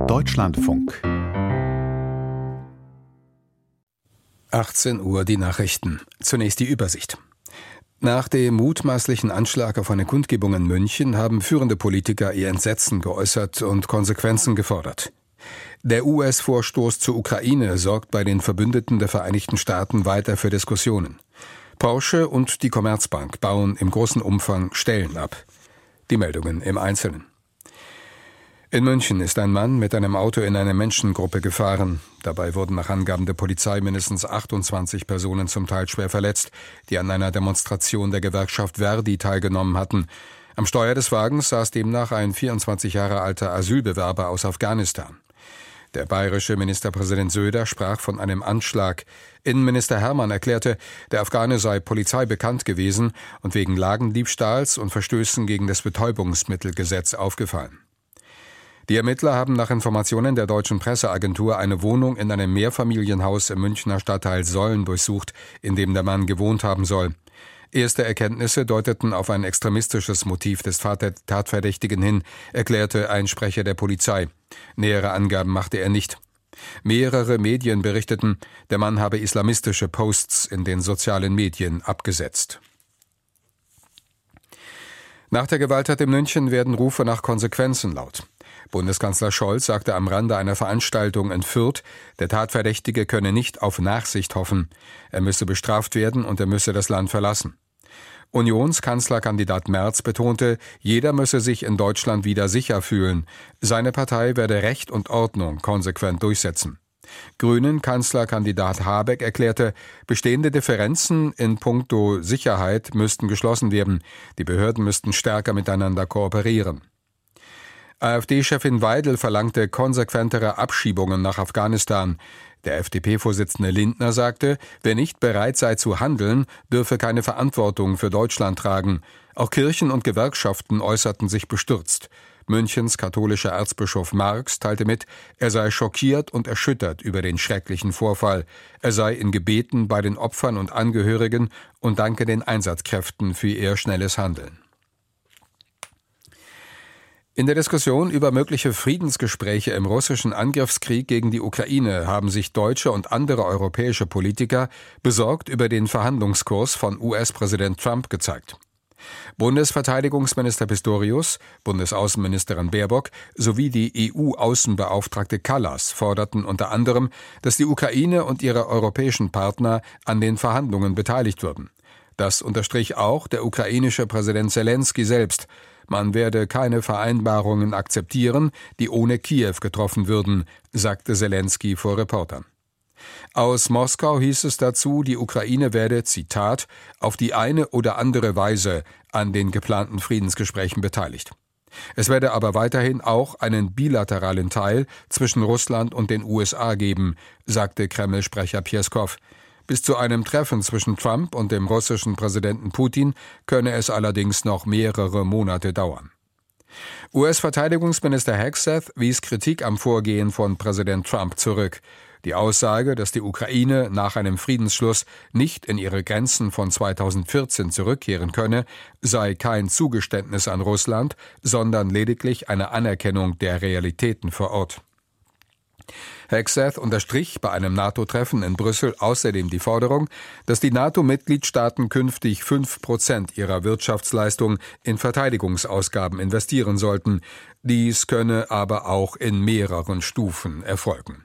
Deutschlandfunk. 18 Uhr die Nachrichten. Zunächst die Übersicht. Nach dem mutmaßlichen Anschlag auf eine Kundgebung in München haben führende Politiker ihr Entsetzen geäußert und Konsequenzen gefordert. Der US-Vorstoß zur Ukraine sorgt bei den Verbündeten der Vereinigten Staaten weiter für Diskussionen. Porsche und die Commerzbank bauen im großen Umfang Stellen ab. Die Meldungen im Einzelnen. In München ist ein Mann mit einem Auto in eine Menschengruppe gefahren. Dabei wurden nach Angaben der Polizei mindestens 28 Personen zum Teil schwer verletzt, die an einer Demonstration der Gewerkschaft Verdi teilgenommen hatten. Am Steuer des Wagens saß demnach ein 24 Jahre alter Asylbewerber aus Afghanistan. Der bayerische Ministerpräsident Söder sprach von einem Anschlag. Innenminister Hermann erklärte, der Afghane sei Polizei bekannt gewesen und wegen Ladendiebstahls und Verstößen gegen das Betäubungsmittelgesetz aufgefallen. Die Ermittler haben nach Informationen der deutschen Presseagentur eine Wohnung in einem Mehrfamilienhaus im Münchner Stadtteil Solln durchsucht, in dem der Mann gewohnt haben soll. Erste Erkenntnisse deuteten auf ein extremistisches Motiv des Tatverdächtigen hin, erklärte ein Sprecher der Polizei. Nähere Angaben machte er nicht. Mehrere Medien berichteten, der Mann habe islamistische Posts in den sozialen Medien abgesetzt. Nach der Gewalttat in München werden Rufe nach Konsequenzen laut. Bundeskanzler Scholz sagte am Rande einer Veranstaltung in Fürth, der Tatverdächtige könne nicht auf Nachsicht hoffen. Er müsse bestraft werden und er müsse das Land verlassen. Unionskanzlerkandidat Merz betonte, jeder müsse sich in Deutschland wieder sicher fühlen. Seine Partei werde Recht und Ordnung konsequent durchsetzen. Grünen-Kanzlerkandidat Habeck erklärte, bestehende Differenzen in puncto Sicherheit müssten geschlossen werden. Die Behörden müssten stärker miteinander kooperieren. AfD-Chefin Weidel verlangte konsequentere Abschiebungen nach Afghanistan. Der FDP-Vorsitzende Lindner sagte, wer nicht bereit sei zu handeln, dürfe keine Verantwortung für Deutschland tragen. Auch Kirchen und Gewerkschaften äußerten sich bestürzt. Münchens katholischer Erzbischof Marx teilte mit, er sei schockiert und erschüttert über den schrecklichen Vorfall. Er sei in Gebeten bei den Opfern und Angehörigen und danke den Einsatzkräften für ihr schnelles Handeln. In der Diskussion über mögliche Friedensgespräche im russischen Angriffskrieg gegen die Ukraine haben sich deutsche und andere europäische Politiker besorgt über den Verhandlungskurs von US-Präsident Trump gezeigt. Bundesverteidigungsminister Pistorius, Bundesaußenministerin Baerbock sowie die EU-Außenbeauftragte Kallas forderten unter anderem, dass die Ukraine und ihre europäischen Partner an den Verhandlungen beteiligt würden. Das unterstrich auch der ukrainische Präsident Selenskyj selbst. Man werde keine Vereinbarungen akzeptieren, die ohne Kiew getroffen würden, sagte Selenskyj vor Reportern. Aus Moskau hieß es dazu, die Ukraine werde, Zitat, auf die eine oder andere Weise an den geplanten Friedensgesprächen beteiligt. Es werde aber weiterhin auch einen bilateralen Teil zwischen Russland und den USA geben, sagte Kreml-Sprecher Pjeskow. Bis zu einem Treffen zwischen Trump und dem russischen Präsidenten Putin könne es allerdings noch mehrere Monate dauern. US-Verteidigungsminister Hegseth wies Kritik am Vorgehen von Präsident Trump zurück. Die Aussage, dass die Ukraine nach einem Friedensschluss nicht in ihre Grenzen von 2014 zurückkehren könne, sei kein Zugeständnis an Russland, sondern lediglich eine Anerkennung der Realitäten vor Ort. Hegseth unterstrich bei einem NATO-Treffen in Brüssel außerdem die Forderung, dass die NATO-Mitgliedstaaten künftig 5% ihrer Wirtschaftsleistung in Verteidigungsausgaben investieren sollten. Dies könne aber auch in mehreren Stufen erfolgen.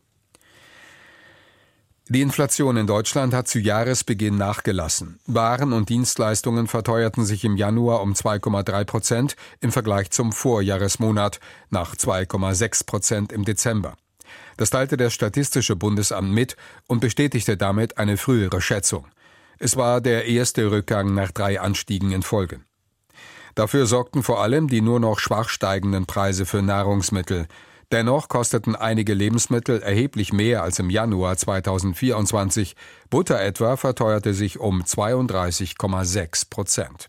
Die Inflation in Deutschland hat zu Jahresbeginn nachgelassen. Waren und Dienstleistungen verteuerten sich im Januar um 2,3% im Vergleich zum Vorjahresmonat, nach 2,6% im Dezember. Das teilte das Statistische Bundesamt mit und bestätigte damit eine frühere Schätzung. Es war der erste Rückgang nach 3 Anstiegen in Folge. Dafür sorgten vor allem die nur noch schwach steigenden Preise für Nahrungsmittel. Dennoch kosteten einige Lebensmittel erheblich mehr als im Januar 2024. Butter etwa verteuerte sich um 32,6%.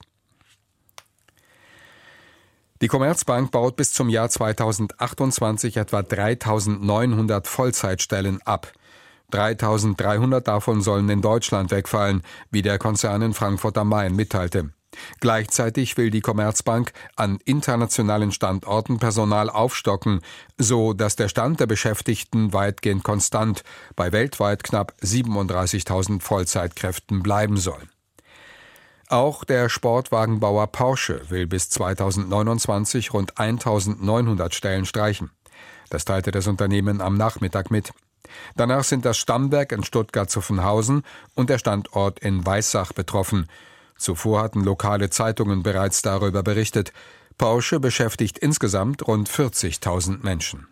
Die Commerzbank baut bis zum Jahr 2028 etwa 3.900 Vollzeitstellen ab. 3.300 davon sollen in Deutschland wegfallen, wie der Konzern in Frankfurt am Main mitteilte. Gleichzeitig will die Commerzbank an internationalen Standorten Personal aufstocken, so dass der Stand der Beschäftigten weitgehend konstant bei weltweit knapp 37.000 Vollzeitkräften bleiben soll. Auch der Sportwagenbauer Porsche will bis 2029 rund 1.900 Stellen streichen. Das teilte das Unternehmen am Nachmittag mit. Danach sind das Stammwerk in Stuttgart-Zuffenhausen und der Standort in Weissach betroffen. Zuvor hatten lokale Zeitungen bereits darüber berichtet. Porsche beschäftigt insgesamt rund 40.000 Menschen.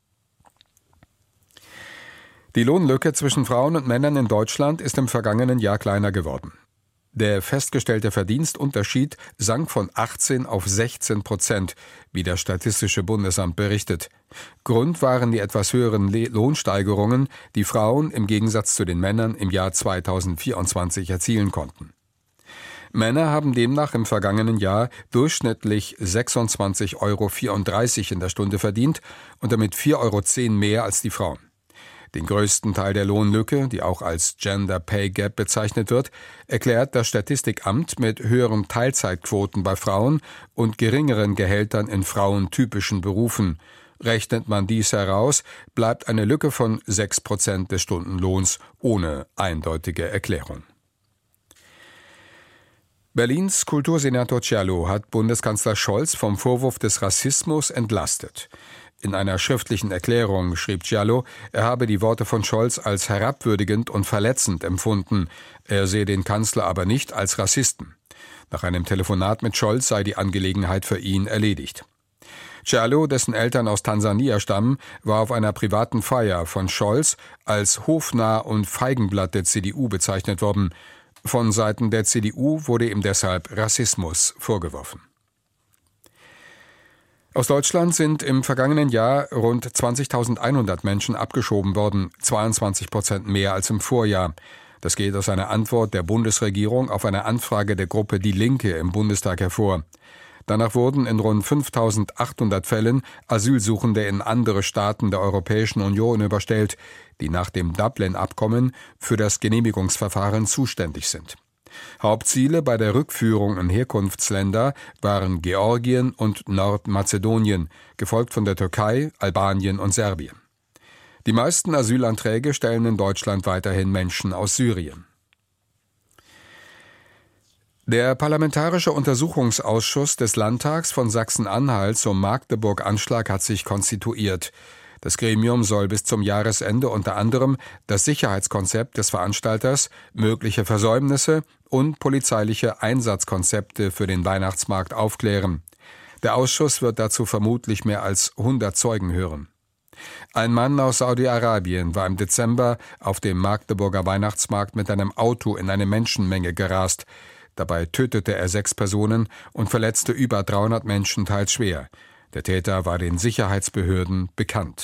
Die Lohnlücke zwischen Frauen und Männern in Deutschland ist im vergangenen Jahr kleiner geworden. Der festgestellte Verdienstunterschied sank von 18 auf 16%, wie das Statistische Bundesamt berichtet. Grund waren die etwas höheren Lohnsteigerungen, die Frauen im Gegensatz zu den Männern im Jahr 2024 erzielen konnten. Männer haben demnach im vergangenen Jahr durchschnittlich 26,34 € in der Stunde verdient und damit 4,10 € mehr als die Frauen. Den größten Teil der Lohnlücke, die auch als Gender Pay Gap bezeichnet wird, erklärt das Statistikamt mit höheren Teilzeitquoten bei Frauen und geringeren Gehältern in frauentypischen Berufen. Rechnet man dies heraus, bleibt eine Lücke von 6% des Stundenlohns ohne eindeutige Erklärung. Berlins Kultursenator Cialo hat Bundeskanzler Scholz vom Vorwurf des Rassismus entlastet. In einer schriftlichen Erklärung schrieb Cialo, er habe die Worte von Scholz als herabwürdigend und verletzend empfunden. Er sehe den Kanzler aber nicht als Rassisten. Nach einem Telefonat mit Scholz sei die Angelegenheit für ihn erledigt. Cialo, dessen Eltern aus Tansania stammen, war auf einer privaten Feier von Scholz als hofnah und Feigenblatt der CDU bezeichnet worden. Von Seiten der CDU wurde ihm deshalb Rassismus vorgeworfen. Aus Deutschland sind im vergangenen Jahr rund 20.100 Menschen abgeschoben worden, 22% mehr als im Vorjahr. Das geht aus einer Antwort der Bundesregierung auf eine Anfrage der Gruppe Die Linke im Bundestag hervor. Danach wurden in rund 5.800 Fällen Asylsuchende in andere Staaten der Europäischen Union überstellt, die nach dem Dublin-Abkommen für das Genehmigungsverfahren zuständig sind. Hauptziele bei der Rückführung in Herkunftsländer waren Georgien und Nordmazedonien, gefolgt von der Türkei, Albanien und Serbien. Die meisten Asylanträge stellen in Deutschland weiterhin Menschen aus Syrien. Der Parlamentarische Untersuchungsausschuss des Landtags von Sachsen-Anhalt zum Magdeburg-Anschlag hat sich konstituiert. Das Gremium soll bis zum Jahresende unter anderem das Sicherheitskonzept des Veranstalters, mögliche Versäumnisse und polizeiliche Einsatzkonzepte für den Weihnachtsmarkt aufklären. Der Ausschuss wird dazu vermutlich mehr als 100 Zeugen hören. Ein Mann aus Saudi-Arabien war im Dezember auf dem Magdeburger Weihnachtsmarkt mit einem Auto in eine Menschenmenge gerast. Dabei tötete er 6 Personen und verletzte über 300 Menschen teils schwer. Der Täter war den Sicherheitsbehörden bekannt.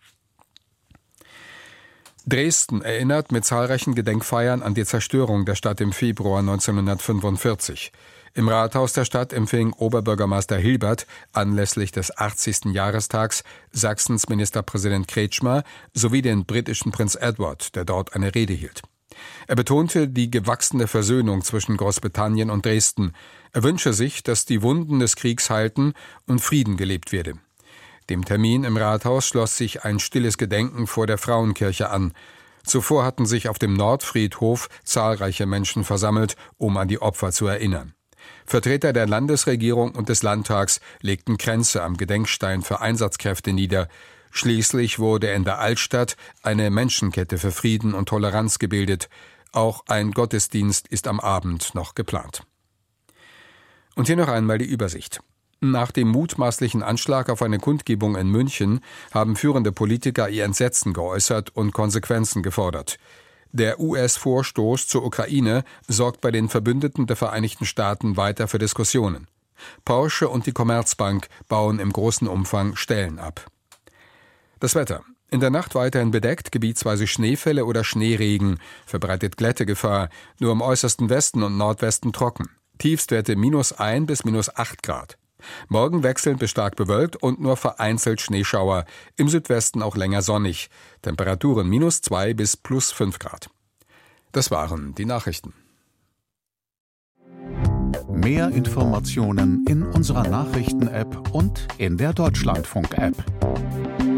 Dresden erinnert mit zahlreichen Gedenkfeiern an die Zerstörung der Stadt im Februar 1945. Im Rathaus der Stadt empfing Oberbürgermeister Hilbert anlässlich des 80. Jahrestags Sachsens Ministerpräsident Kretschmer sowie den britischen Prinz Edward, der dort eine Rede hielt. Er betonte die gewachsene Versöhnung zwischen Großbritannien und Dresden. Er wünsche sich, dass die Wunden des Kriegs heilten und Frieden gelebt werde. Dem Termin im Rathaus schloss sich ein stilles Gedenken vor der Frauenkirche an. Zuvor hatten sich auf dem Nordfriedhof zahlreiche Menschen versammelt, um an die Opfer zu erinnern. Vertreter der Landesregierung und des Landtags legten Kränze am Gedenkstein für Einsatzkräfte nieder. Schließlich wurde in der Altstadt eine Menschenkette für Frieden und Toleranz gebildet. Auch ein Gottesdienst ist am Abend noch geplant. Und hier noch einmal die Übersicht. Nach dem mutmaßlichen Anschlag auf eine Kundgebung in München haben führende Politiker ihr Entsetzen geäußert und Konsequenzen gefordert. Der US-Vorstoß zur Ukraine sorgt bei den Verbündeten der Vereinigten Staaten weiter für Diskussionen. Porsche und die Commerzbank bauen im großen Umfang Stellen ab. Das Wetter. In der Nacht weiterhin bedeckt, gebietsweise Schneefälle oder Schneeregen, verbreitet Glättegefahr, nur im äußersten Westen und Nordwesten trocken. Tiefstwerte -1 bis -8 Grad. Morgen wechselnd bis stark bewölkt und nur vereinzelt Schneeschauer, im Südwesten auch länger sonnig. Temperaturen -2 bis +5 Grad. Das waren die Nachrichten. Mehr Informationen in unserer Nachrichten-App und in der Deutschlandfunk-App.